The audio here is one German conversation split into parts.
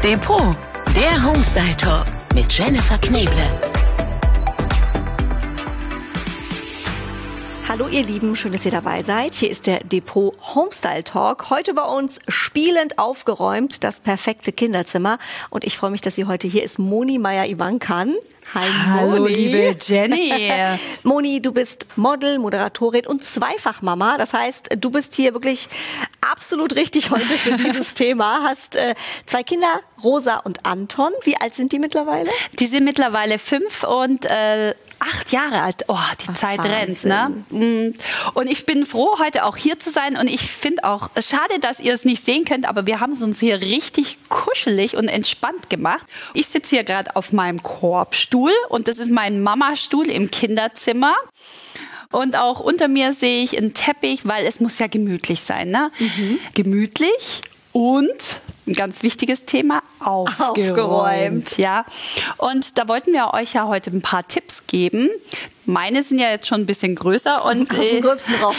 Depot, der Homestyle Talk mit Jennifer Kneble. Hallo ihr Lieben, schön, dass ihr dabei seid. Hier ist der Depot Homestyle Talk. Heute bei uns spielend aufgeräumt, das perfekte Kinderzimmer. Und ich freue mich, dass sie heute hier ist, Moni Meier-Ivankan. Hi Hallo, Moni. liebe Jenny. Moni, du bist Model, Moderatorin und Zweifachmama. Das heißt, du bist hier wirklich absolut richtig heute für dieses Thema. Hast 2 Kinder, Rosa und Anton. Wie alt sind die mittlerweile? Die sind mittlerweile 5 und 8 Jahre alt. Oh, die Zeit rennt, ne? Und ich bin froh, heute auch hier zu sein. Und ich finde auch, schade, dass ihr es nicht sehen könnt, aber wir haben es uns hier richtig kuschelig und entspannt gemacht. Ich sitze hier gerade auf meinem Korbstuhl und das ist mein Mamastuhl im Kinderzimmer. Und auch unter mir sehe ich einen Teppich, weil es muss ja gemütlich sein, ne? Gemütlich und ein ganz wichtiges Thema, aufgeräumt. Ja. Und da wollten wir euch ja heute ein paar Tipps geben. Meine sind ja jetzt schon ein bisschen größer und aus dem Gröbsten raus.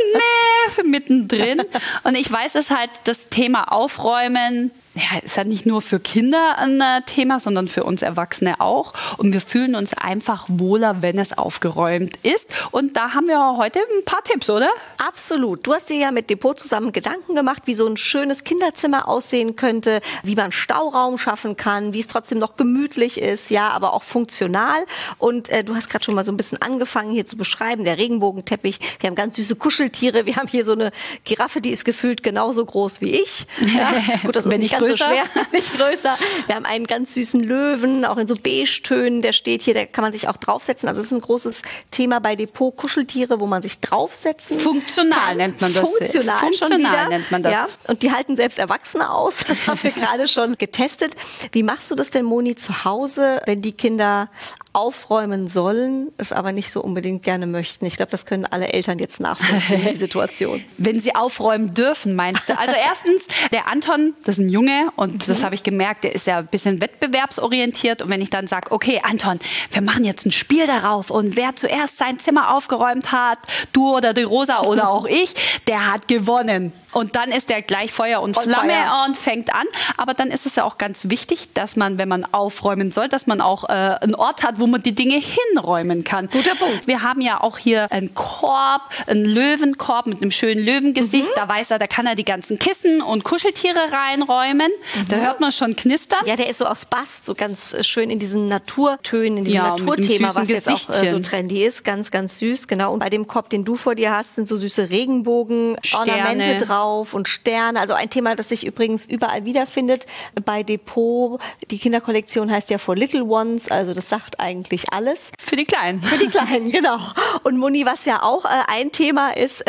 Nee, für mittendrin. Und ich weiß, dass halt das Thema Aufräumen, ja, ist ja nicht nur für Kinder ein Thema, sondern für uns Erwachsene auch. Und wir fühlen uns einfach wohler, wenn es aufgeräumt ist. Und da haben wir heute ein paar Tipps, oder? Absolut. Du hast dir ja mit Depot zusammen Gedanken gemacht, wie so ein schönes Kinderzimmer aussehen könnte, wie man Stauraum schaffen kann, wie es trotzdem noch gemütlich ist, ja, aber auch funktional. Und du hast gerade schon mal so ein bisschen angefangen hier zu beschreiben, der Regenbogenteppich. Wir haben ganz süße Kuscheltiere. Wir haben hier so eine Giraffe, die ist gefühlt genauso groß wie ich. Ja, gut, das ist nicht ganz so schwer, nicht größer. Wir haben einen ganz süßen Löwen, auch in so Beige-Tönen, der steht hier, da kann man sich auch draufsetzen. Also es ist ein großes Thema bei Depot, Kuscheltiere, wo man sich draufsetzen Funktional kann. Nennt man das. Funktional nennt man das. Ja, und die halten selbst Erwachsene aus. Das haben wir gerade schon getestet. Wie machst du das denn, Moni, zu Hause, wenn die Kinder aufräumen sollen, es aber nicht so unbedingt gerne möchten? Ich glaube, das können alle Eltern jetzt nachvollziehen, die Situation. Wenn sie aufräumen dürfen, meinst du? Also erstens, der Anton, das ist ein Junge und das habe ich gemerkt, der ist ja ein bisschen wettbewerbsorientiert. Und wenn ich dann sage, okay, Anton, wir machen jetzt ein Spiel darauf und wer zuerst sein Zimmer aufgeräumt hat, du oder die Rosa oder auch ich, der hat gewonnen. Und dann ist der gleich Feuer und Flamme und fängt an. Aber dann ist es ja auch ganz wichtig, dass man, wenn man aufräumen soll, dass man auch einen Ort hat, wo man die Dinge hinräumen kann. Guter Punkt. Wir haben ja auch hier einen Korb, einen Löwenkorb mit einem schönen Löwengesicht. Da weiß er, da kann er die ganzen Kissen und Kuscheltiere reinräumen. Da hört man schon knistern. Ja, der ist so aus Bast, so ganz schön in diesen Naturtönen, in diesem Naturthema, was jetzt auch so trendy ist. Ganz, ganz süß, genau. Und bei dem Korb, den du vor dir hast, sind so süße Regenbogen-Ornamente drauf und Sterne. Also ein Thema, das sich übrigens überall wiederfindet bei Depot. Die Kinderkollektion heißt ja For Little Ones, also das sagt eigentlich alles. Für die Kleinen. Für die Kleinen, genau. Und Moni, was ja auch ein Thema ist,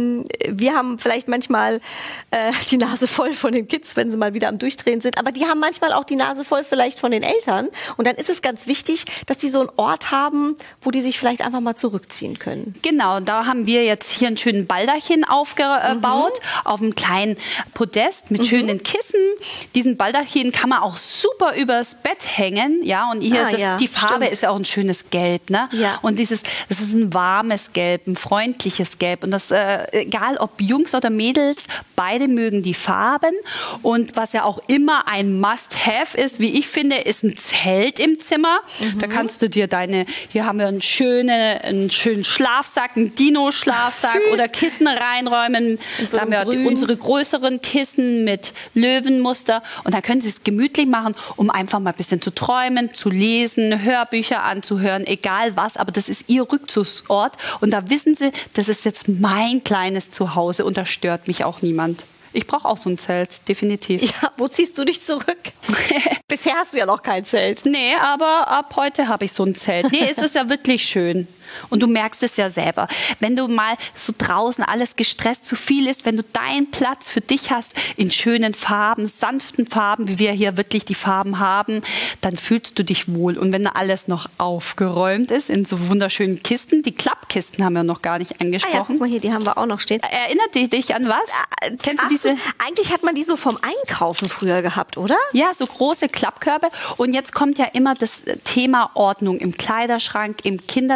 wir haben vielleicht manchmal die Nase voll von den Kids, wenn sie mal wieder am Durchdrehen sind, aber die haben manchmal auch die Nase voll vielleicht von den Eltern. Und dann ist es ganz wichtig, dass die so einen Ort haben, wo die sich vielleicht einfach mal zurückziehen können. Genau, da haben wir jetzt hier einen schönen Baldachin aufgebaut, auf einem kleinen Podest mit schönen Kissen. Diesen Baldachin kann man auch super übers Bett hängen, ja, und hier die Farbe ist ja auch ein schönes Gelb, ne? Ja. Und das ist ein warmes Gelb, ein freundliches Gelb und das egal ob Jungs oder Mädels, beide mögen die Farben. Und was ja auch immer ein Must-have ist, wie ich finde, ist ein Zelt im Zimmer. Da kannst du dir hier haben wir einen schönen Schlafsack, einen Dino-Schlafsack oder Kissen reinräumen. Da haben wir unsere größeren Kissen mit Löwenmuster und dann können Sie es gemütlich machen, um einfach mal ein bisschen zu träumen, zu lesen, Hörbücher anzuhören, egal was, aber das ist Ihr Rückzugsort und da wissen Sie, das ist jetzt mein kleines Zuhause und da stört mich auch niemand. Ich brauche auch so ein Zelt, definitiv. Ja, wo ziehst du dich zurück? Bisher hast du ja noch kein Zelt. Nee, aber ab heute habe ich so ein Zelt. Nee, es ist ja wirklich schön. Und du merkst es ja selber. Wenn du mal so draußen alles gestresst zu viel ist, wenn du deinen Platz für dich hast in schönen Farben, sanften Farben, wie wir hier wirklich die Farben haben, dann fühlst du dich wohl. Und wenn alles noch aufgeräumt ist in so wunderschönen Kisten, die Klappkisten haben wir noch gar nicht angesprochen. Guck mal hier, die haben wir auch noch stehen. Erinnert dich an was? Kennst du diese? Eigentlich hat man die so vom Einkaufen früher gehabt, oder? Ja, so große Klappkörbe. Und jetzt kommt ja immer das Thema Ordnung im Kleiderschrank, im Kinderzimmer ist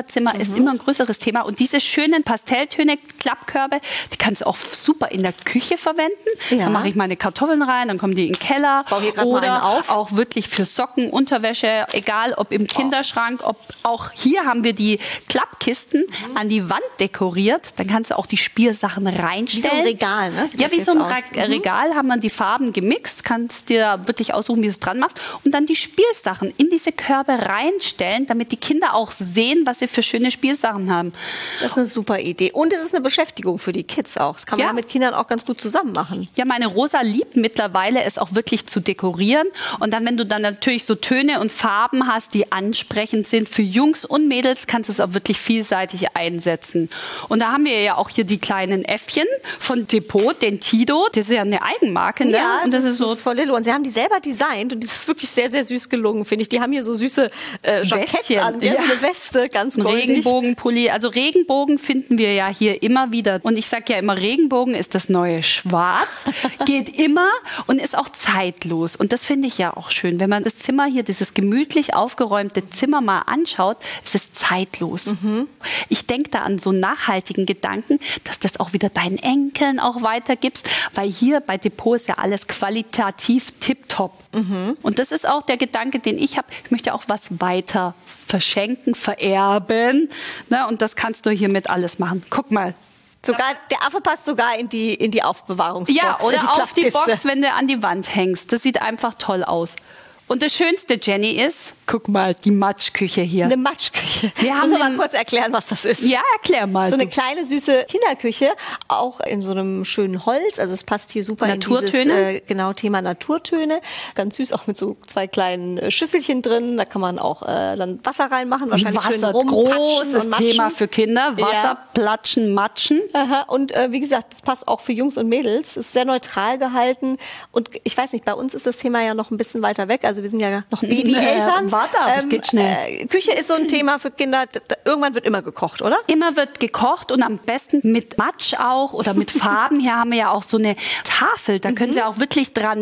ist immer ein größeres Thema. Und diese schönen Pastelltöne, Klappkörbe, die kannst du auch super in der Küche verwenden. Ja. Da mache ich meine Kartoffeln rein, dann kommen die in den Keller. Bau hier gerade mal einen auf. Auch wirklich für Socken, Unterwäsche, egal ob im Kinderschrank, ob auch hier haben wir die Klappkisten an die Wand dekoriert. Dann kannst du auch die Spielsachen reinstellen. Wie so ein Regal, ne? Ja, wie so ein Regal haben wir die Farben gemixt. Kannst dir wirklich aussuchen, wie du es dran machst. Und dann die Spielsachen in diese Körbe reinstellen, damit die Kinder auch sehen, was sie für schöne Spielsachen haben. Das ist eine super Idee. Und es ist eine Beschäftigung für die Kids auch. Das kann man ja mit Kindern auch ganz gut zusammen machen. Ja, meine Rosa liebt mittlerweile, es auch wirklich zu dekorieren. Und dann, wenn du dann natürlich so Töne und Farben hast, die ansprechend sind für Jungs und Mädels, kannst du es auch wirklich vielseitig einsetzen. Und da haben wir ja auch hier die kleinen Äffchen von Depot, den Tido. Das ist ja eine Eigenmarke, ne? Ja, und das ist so voll Lillo. Und sie haben die selber designt und das ist wirklich sehr, sehr süß gelungen, finde ich. Die haben hier so süße Jacketts an, so eine Weste, ganz goldig. Regenbogenpulli. Also Regenbogen finden wir ja hier immer wieder. Und ich sage ja immer, Regenbogen ist das neue Schwarz, geht immer und ist auch zeitlos. Und das finde ich ja auch schön. Wenn man das Zimmer hier, dieses gemütlich aufgeräumte Zimmer mal anschaut, ist es zeitlos. Ich denke da an so einen nachhaltigen Gedanken, dass das auch wieder deinen Enkeln auch weitergibst, weil hier bei Depot ist ja alles qualitativ tipptopp. Und das ist auch der Gedanke, den ich habe. Ich möchte auch was weiter verschenken, vererben. Ne? Und das kannst du hiermit alles machen. Guck mal. Sogar, der Affe passt sogar in die Aufbewahrungsbox. Ja, oder auf die Box, wenn du an die Wand hängst. Das sieht einfach toll aus. Und das Schönste, Jenny, ist, guck mal, die Matschküche hier. Eine Matschküche. Wir haben mal kurz erklären, was das ist. Ja, erklär mal. So eine kleine, süße Kinderküche, auch in so einem schönen Holz. Also es passt hier super Naturtöne. In dieses Thema Naturtöne. Ganz süß, auch mit so 2 kleinen Schüsselchen drin. Da kann man auch dann Wasser reinmachen. Wahrscheinlich Wasser, schön rumpatschen großes Thema für Kinder. Wasser, platschen, matschen. Aha. Und wie gesagt, das passt auch für Jungs und Mädels. Ist sehr neutral gehalten. Und ich weiß nicht, bei uns ist das Thema ja noch ein bisschen weiter weg. Also wir sind ja noch Babyeltern. Warte, das geht schnell. Küche ist so ein Thema für Kinder. Irgendwann wird immer gekocht, oder? Immer wird gekocht und am besten mit Matsch auch oder mit Farben. Hier haben wir ja auch so eine Tafel. Da können sie auch wirklich dran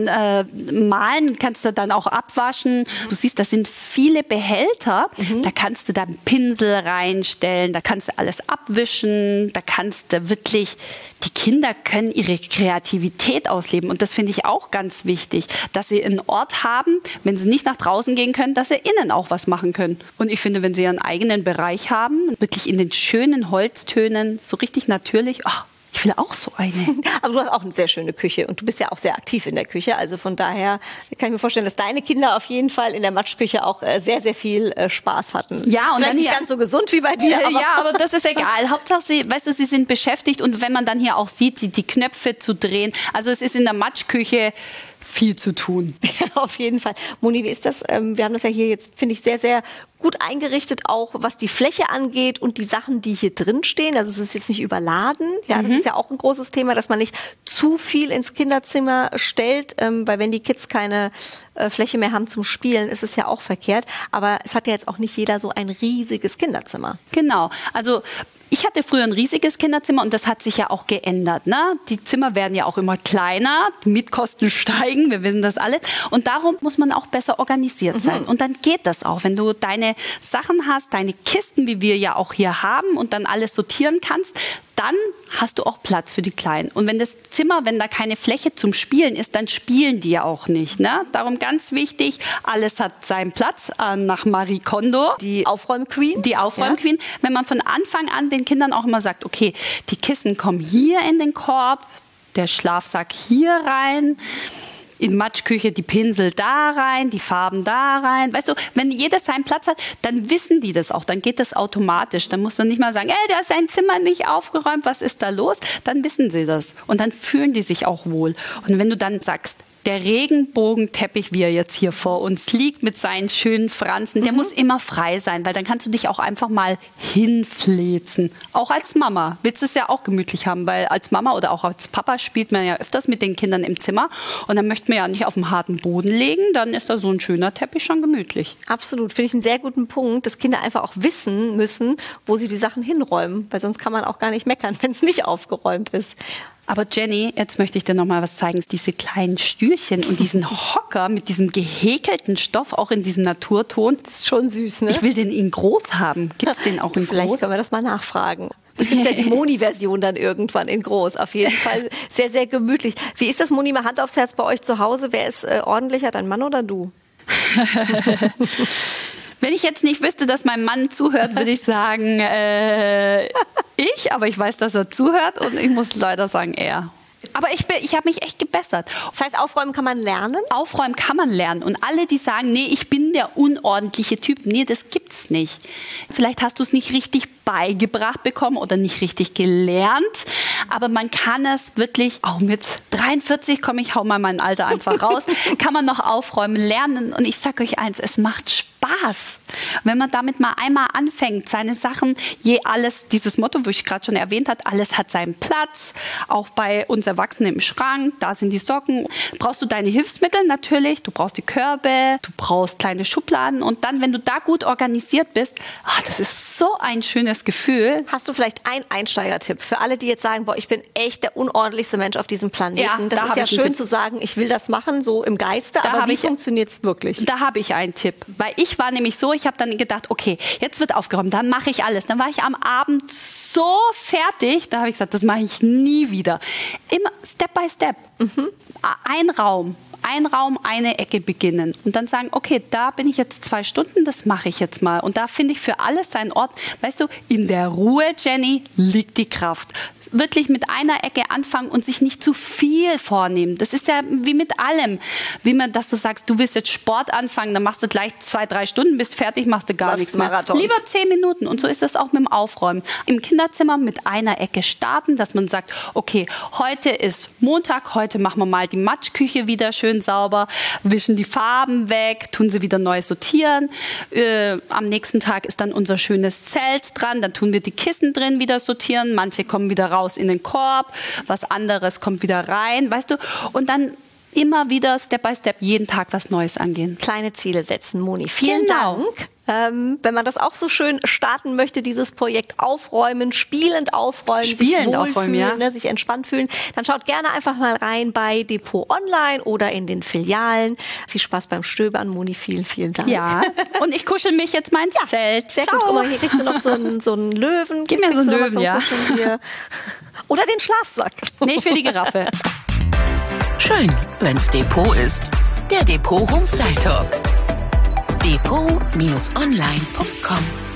malen. Kannst du dann auch abwaschen. Du siehst, das sind viele Behälter. Da kannst du dann Pinsel reinstellen. Da kannst du alles abwischen. Da kannst du wirklich... Die Kinder können ihre Kreativität ausleben. Und das finde ich auch ganz wichtig, dass sie einen Ort haben, wenn sie nicht nach draußen gehen können, dass sie innen auch was machen können. Und ich finde, wenn sie ihren eigenen Bereich haben, wirklich in den schönen Holztönen, so richtig natürlich, ich will auch so eine. Aber du hast auch eine sehr schöne Küche und du bist ja auch sehr aktiv in der Küche. Also von daher kann ich mir vorstellen, dass deine Kinder auf jeden Fall in der Matschküche auch sehr, sehr viel Spaß hatten. Ja, und vielleicht nicht ganz so gesund wie bei dir. Aber das ist egal. Hauptsache, sie sind beschäftigt und wenn man dann hier auch sieht, die Knöpfe zu drehen. Also es ist in der Matschküche viel zu tun. Auf jeden Fall. Moni, wie ist das? Wir haben das ja hier jetzt, finde ich, sehr, sehr gut eingerichtet, auch was die Fläche angeht und die Sachen, die hier drin stehen. Also es ist jetzt nicht überladen. Ja, das ist ja auch ein großes Thema, dass man nicht zu viel ins Kinderzimmer stellt, weil wenn die Kids keine Fläche mehr haben zum Spielen, ist es ja auch verkehrt. Aber es hat ja jetzt auch nicht jeder so ein riesiges Kinderzimmer. Genau. Also ich hatte früher ein riesiges Kinderzimmer und das hat sich ja auch geändert. Ne? Die Zimmer werden ja auch immer kleiner, die Mietkosten steigen, wir wissen das alle. Und darum muss man auch besser organisiert sein. Und dann geht das auch, wenn du deine Sachen hast, deine Kisten, wie wir ja auch hier haben und dann alles sortieren kannst, dann hast du auch Platz für die Kleinen. Und wenn das Zimmer, wenn da keine Fläche zum Spielen ist, dann spielen die ja auch nicht. Ne? Darum ganz wichtig, alles hat seinen Platz nach Marie Kondo. Die Aufräumqueen. Die Aufräumqueen. Ja. Wenn man von Anfang an den Kindern auch immer sagt, okay, die Kissen kommen hier in den Korb, der Schlafsack hier rein, in Matschküche die Pinsel da rein, die Farben da rein. Weißt du, wenn jeder seinen Platz hat, dann wissen die das auch. Dann geht das automatisch. Dann musst du nicht mal sagen, du hast dein Zimmer nicht aufgeräumt, was ist da los? Dann wissen sie das. Und dann fühlen die sich auch wohl. Und wenn du dann sagst, der Regenbogenteppich, wie er jetzt hier vor uns liegt, mit seinen schönen Fransen, der muss immer frei sein, weil dann kannst du dich auch einfach mal hinfläzen. Auch als Mama willst du es ja auch gemütlich haben, weil als Mama oder auch als Papa spielt man ja öfters mit den Kindern im Zimmer und dann möchte man ja nicht auf dem harten Boden legen, dann ist da so ein schöner Teppich schon gemütlich. Absolut, finde ich einen sehr guten Punkt, dass Kinder einfach auch wissen müssen, wo sie die Sachen hinräumen, weil sonst kann man auch gar nicht meckern, wenn es nicht aufgeräumt ist. Aber Jenny, jetzt möchte ich dir noch mal was zeigen. Diese kleinen Stühlchen und diesen Hocker mit diesem gehäkelten Stoff, auch in diesem Naturton. Das ist schon süß, ne? Ich will den in groß haben. Gibt es den auch in groß? Vielleicht können wir das mal nachfragen. Es gibt ja die Moni-Version dann irgendwann in groß. Auf jeden Fall sehr, sehr gemütlich. Wie ist das, Moni, mal Hand aufs Herz bei euch zu Hause? Wer ist ordentlicher, dein Mann oder du? Wenn ich jetzt nicht wüsste, dass mein Mann zuhört, würde ich sagen, aber ich weiß, dass er zuhört und ich muss leider sagen, er. Aber ich habe mich echt gebessert. Das heißt, aufräumen kann man lernen? Aufräumen kann man lernen. Und alle, die sagen, nee, ich bin der unordentliche Typ, nee, das gibt's nicht. Vielleicht hast du es nicht richtig beigebracht bekommen oder nicht richtig gelernt. Aber man kann es wirklich, auch mit 43, ich hau mal mein Alter einfach raus, kann man noch aufräumen, lernen. Und ich sage euch eins, es macht Spaß. Wenn man damit mal einmal anfängt, seine Sachen, dieses Motto, wo ich gerade schon erwähnt habe, alles hat seinen Platz, auch bei uns Erwachsenen im Schrank, da sind die Socken. Brauchst du deine Hilfsmittel natürlich, du brauchst die Körbe, du brauchst kleine Schubladen und dann, wenn du da gut organisiert bist, das ist so ein schönes Gefühl. Hast du vielleicht einen Einsteigertipp für alle, die jetzt sagen, ich bin echt der unordentlichste Mensch auf diesem Planeten? Ja, das ist ja schön zu sagen, ich will das machen, so im Geiste, aber wie funktioniert es wirklich? Da habe ich einen Tipp, weil ich war nämlich so, ich habe dann gedacht, okay, jetzt wird aufgeräumt, dann mache ich alles. Dann war ich am Abend so fertig, da habe ich gesagt, das mache ich nie wieder. Immer Step by Step. Ein Raum, eine Ecke beginnen und dann sagen, okay, da bin ich jetzt 2 Stunden, das mache ich jetzt mal. Und da finde ich für alles seinen Ort. Weißt du, in der Ruhe, Jenny, liegt die Kraft. Wirklich mit einer Ecke anfangen und sich nicht zu viel vornehmen. Das ist ja wie mit allem. Wie man, dass du sagst, du willst jetzt Sport anfangen, dann machst du gleich 2-3 Stunden, bist fertig, machst du gar nichts mehr. Marathon. Lieber 10 Minuten. Und so ist es auch mit dem Aufräumen. Im Kinderzimmer mit einer Ecke starten, dass man sagt, okay, heute ist Montag, heute machen wir mal die Matschküche wieder schön sauber, wischen die Farben weg, tun sie wieder neu sortieren. Am nächsten Tag ist dann unser schönes Zelt dran, dann tun wir die Kissen drin wieder sortieren. Manche kommen wieder raus in den Korb, was anderes kommt wieder rein, weißt du? Und dann immer wieder Step by Step jeden Tag was Neues angehen. Kleine Ziele setzen, Moni. Vielen Dank. Wenn man das auch so schön starten möchte, dieses Projekt aufräumen, spielend aufräumen, sich wohlfühlen, sich entspannt fühlen, dann schaut gerne einfach mal rein bei Depot Online oder in den Filialen. Viel Spaß beim Stöbern, Moni, vielen, vielen Dank. Ja, und ich kuschel mich jetzt mal ins Zelt. Sehr gut. Guck mal, hier kriegst du noch so einen Löwen. Gib mir so einen Löwen, ja. Oder den Schlafsack. Nee, ich will die Giraffe. Schön, wenn's Depot ist. Der Depot Homestyle Talk. Depot-online.com